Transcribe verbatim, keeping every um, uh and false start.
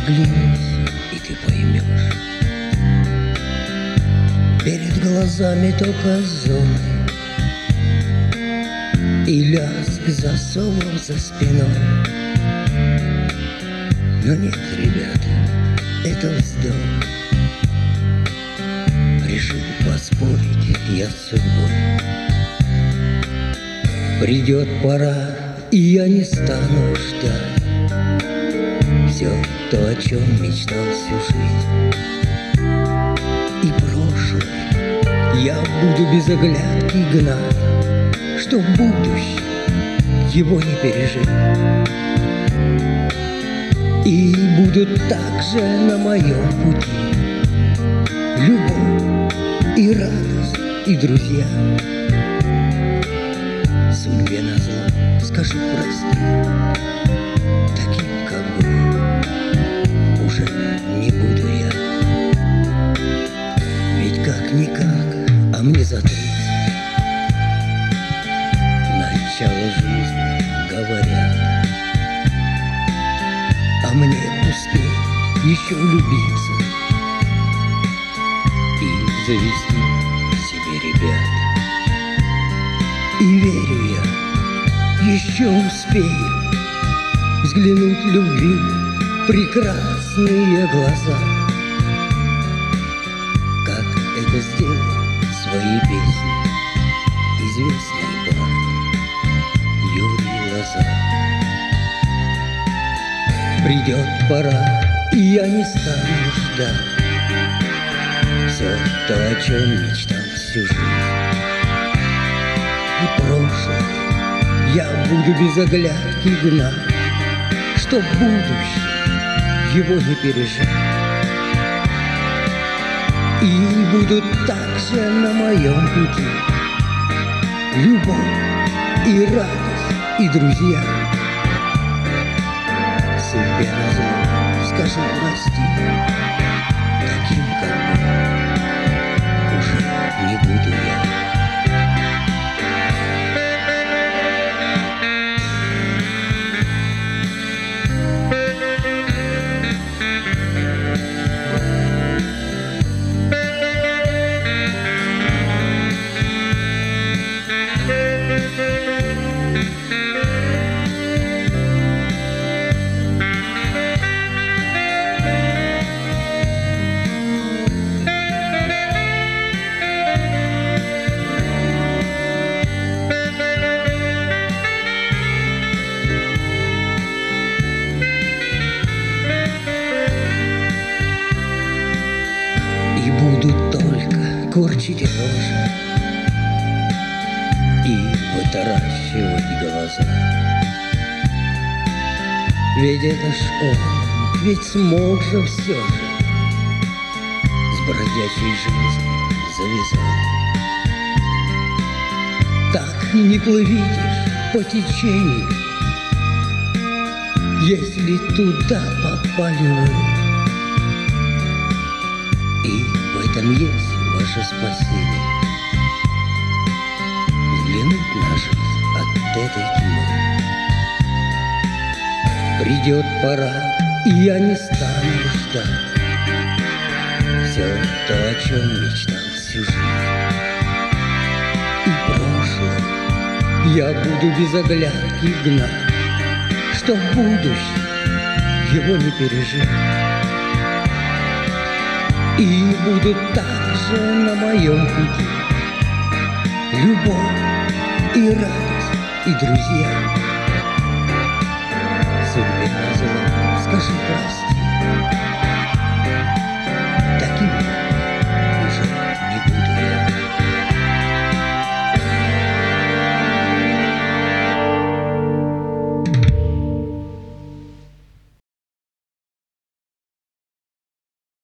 оглянись, и ты поймешь. Перед глазами только зоны и лязг засовов за спиной. Но нет, ребята, это вздох. Решил поспорить я с судьбой. Придет пора, и я не стану ждать все то, о чем мечтал всю жизнь. И прошлое я буду без оглядки гнать, чтоб будущее его не пережить. И будут также на моем пути любовь и радость, и друзья. Судьбе назло скажу прости, таким, как был, уже не буду я. Ведь как-никак, а мне за тридцать, начало жизни, говорят. А мне успеть еще влюбиться и завести себе ребят. И верю я, еще успею взглянуть любви в прекрасные глаза, как это сделал свои песни известный бард Юрий Лоза. Придет пора, и я не стану ждать все то, о чем мечтал всю жизнь. И прошлое я буду без оглядки гнать, чтоб будущее его не пережить. И будут также на моем пути любовь и радость, и друзья. Судьбе назло скажу прости, таким, как был, уже не буду я. И будут только корчить рожи и вытаращивать глаза. Ведь это ж он, ведь смог же все же с бродячей жизнью завязал. Так не плывите ж по течению, если туда попали вы. И в этом есть ваше спасение, взглянуть на жизнь от этой тьмы. Придет пора, и я не стану ждать все то, о чем мечтал всю жизнь. И прошлое я буду без оглядки гнать, чтоб будущее его не пережить. И будут также на моем пути любовь и радость, и друзья.